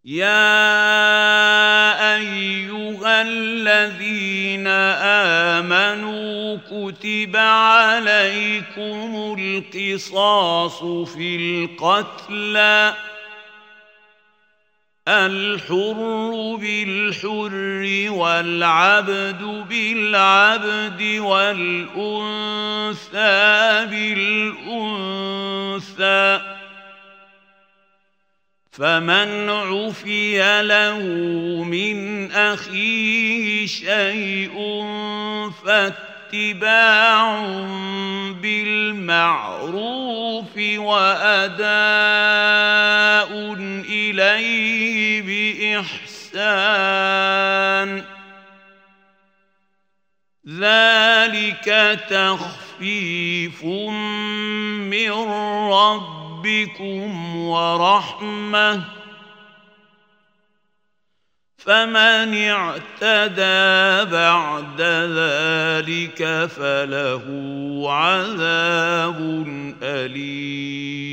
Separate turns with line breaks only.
يا أيها الذين آمنوا كتب عليكم القصاص في القتلى الحر بالحر والعبد بالعبد والأنثى بالأنثى فمن عفي له من أخيه شيء فاتباع بالمعروف وأداء إليه بإحسان ذلك تخفيف من ربكم ورحمة فمن اعتدى بعد ذلك فله عذاب أليم